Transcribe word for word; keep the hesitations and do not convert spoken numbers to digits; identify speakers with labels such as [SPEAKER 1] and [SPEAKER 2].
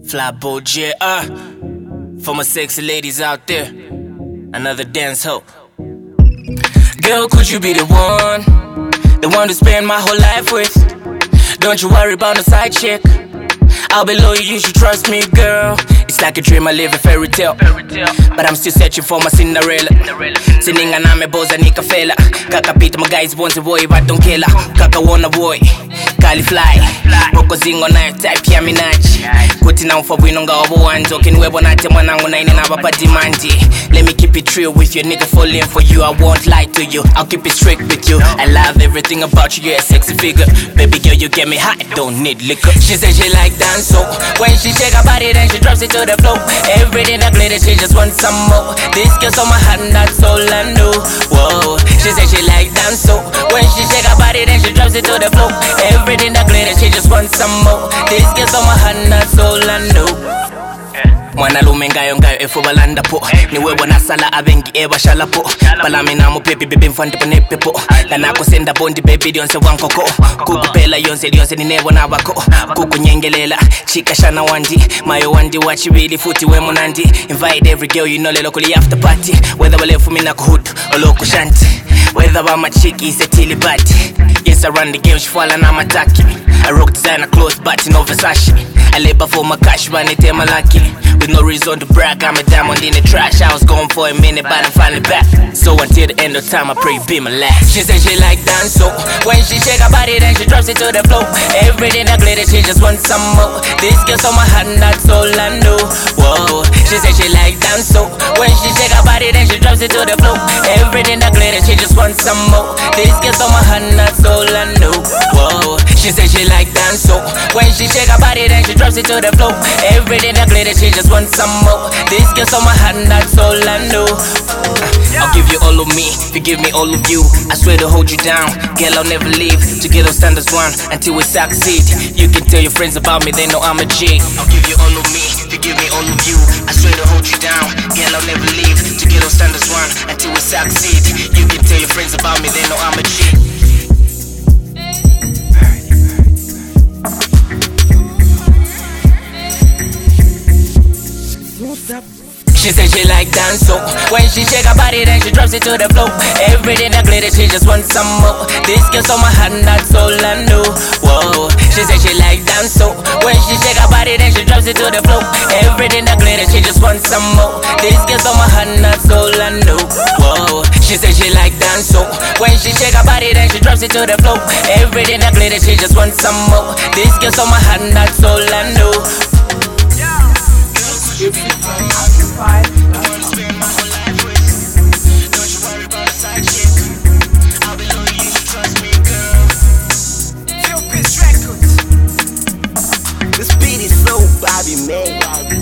[SPEAKER 1] Flyboy J, uh for my sexy ladies out there, another dance hoe. Girl, could you be the one, the one to spend my whole life with? Don't you worry about no side chick, I'll be loyal, you should trust me, girl. It's like a dream, I live a fairy tale, but I'm still searching for my Cinderella. Sininga name boza nikafela, kakapita my guys bonze boy but don't kill her. Kaka wanna boy, Kali fly, Boko zingo na type ya minaji. Kuti na ufa bwinonga wabo wanzo, kinwebo nate mwanangu na ine na bapa dimandi. Let me keep it real with you, nigga falling for you, I won't lie to you, I'll keep it strict with you. I love everything about you, you're a sexy figure. Baby girl, you get me hot, don't need liquor. She said she like dance, so when she shake her body, then she drops it to the floor. Everything that glitter, she just wants some more. This girl's on my hand, that's all I know. Whoa, she said she like dance, so when she shake her body, then she drops it to the floor. Everything that glitter, she just wants some more. This girl's on my hand, that's all I know. Mwanalume ngayo ngayo efo balanda po, niwe wana sala abengi eba shala po. Palami na mo pepi bebe mfante po nepe po. Lanako senda bondi baby dionse wankoko. Kukupela yonse dionse ni nebo na wako. Kuku nyengelela, chika shana wandi. Mayo wandi wachi really futi we monandi. Invite every girl you know lelo kuli after party. Whether wale fumi na kuhutu, oloko shanti. Whether ba machiki is a tilly bati. Yes I run the game, she fall na mataki. I rock designer clothes but no Versace. I labor for my cash, but it my lucky. With no reason to brag, I'm a diamond in the trash. I was gone for a minute, but I'm finally back. So until the end of time, I pray be my last. She said she like dance, so when she shake her body, then she drops it to the floor. Everything that glitter, she just wants some more. This girl's on my hand, that's all I know. Whoa, she said she like dance, so when she shake her body, then she drops it to the floor. Everything that glitter, she just wants some more. This girl's on my hand, that's all I know. Whoa, she said she like dance, so when she shake her body, then she drops it to the floor. Everything that glitter, she just wants some more. This girl's on my hand, that's all I know. uh, I'll give you all of me, if you give me all of you, I swear to hold you down, girl I'll never leave. Together stand as one, until we succeed. You can tell your friends about me, they know I'm a G. I'll give you all of me, if you give me all of you, I swear to hold you down, girl I'll never leave. Together stand as one, until we succeed. You can tell your friends about me, they know I'm a G. She said she like dance, so when she shake her body, then she drops it to the floor. Everything that glitter, she just wants some more. This girl's on my hand, that's all I know. Whoa, she said she like dance, so when she shake her body, then she drops it to the floor. Everything that glitter, she just wants some more. This girl's on my hand, that's all I know. Whoa, she said she like dance, so when she shake her body, then she drops it to the floor. Everything that glitter, she just wants some more. This girl's on my hand, that's all I know.
[SPEAKER 2] This beat is so Bobby, man.